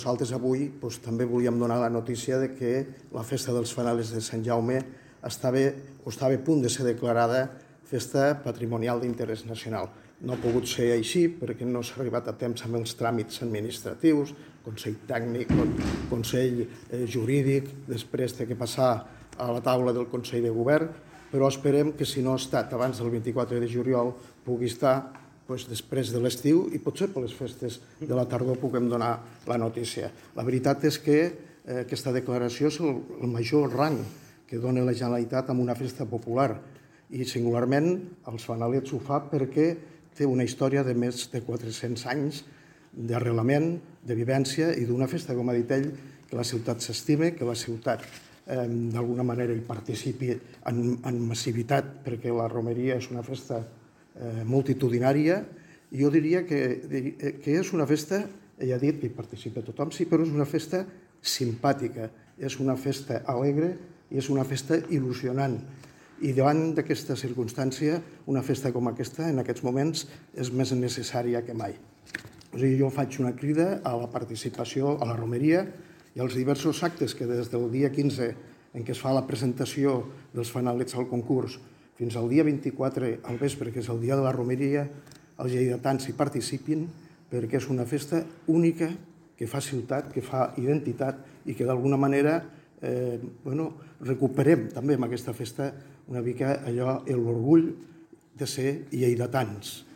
Nosaltres avui també volíem donar la notícia de que la festa dels fanalets de Sant Jaume estava a punt de ser declarada festa patrimonial d'interès nacional. No ha pogut ser així perquè no s'ha arribat a temps amb els tràmits administratius, Consell Tècnic, Consell Jurídic, després té que passar a la taula del Consell de Govern, però esperem que si no ha estat abans del 24 de juliol pugui estar després de l'estiu i potser per les festes de la tardor puguem donar la notícia. La veritat és que aquesta declaració és el major rang que dona la Generalitat amb una festa popular i singularment els fanalets ho fa perquè té una història de més de 400 anys d'arrelament, de vivència i d'una festa, com ha dit ell, que la ciutat s'estime, que la ciutat d'alguna manera hi participi en massivitat perquè la romeria és una festa multitudinària. Jo diria que és una festa, ell ha dit que hi participa tothom, sí, però és una festa simpàtica, és una festa alegre i és una festa il·lusionant. I davant d'aquesta circumstància, una festa com aquesta, en aquests moments, és més necessària que mai. O sigui, jo faig una crida a la participació a la romeria i als diversos actes que des del dia 15, en què es fa la presentació dels fanalets al concurs, fins al dia 24 al vespre, que és el dia de la romeria, els lleidatans hi participin perquè és una festa única que fa ciutat, que fa identitat i que d'alguna manera recuperem també amb aquesta festa una mica allò, l'orgull de ser lleidatans.